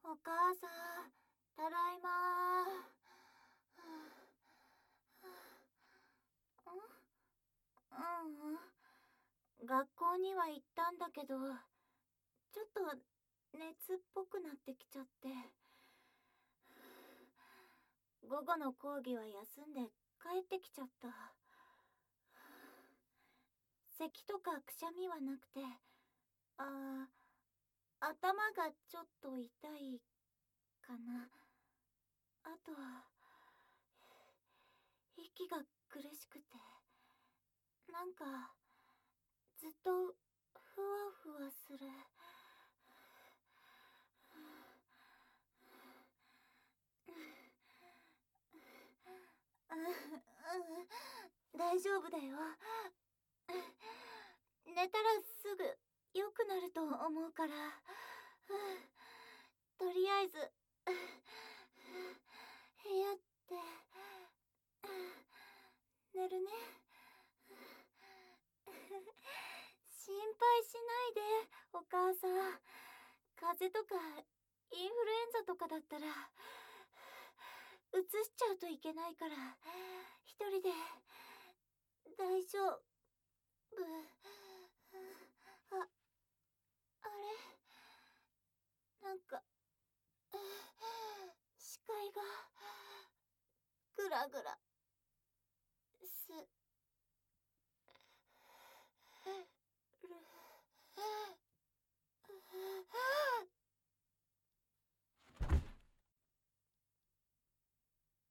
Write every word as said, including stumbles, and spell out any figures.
お母さん、ただいまー。んうんうん。学校には行ったんだけど、ちょっと熱っぽくなってきちゃって。午後の講義は休んで帰ってきちゃった。咳とかくしゃみはなくて、あー、頭がちょっと痛いかな。あとは、息が苦しくて、なんか、ずっとふわふわする。大丈夫だよ。寝たらすぐ良くなると思うから。とりあえず、部屋って寝るね。心配しないで、お母さん。風邪とかインフルエンザとかだったらうつしちゃうといけないから、一人で大丈夫。あ、あれ、なんか視界がグラグラ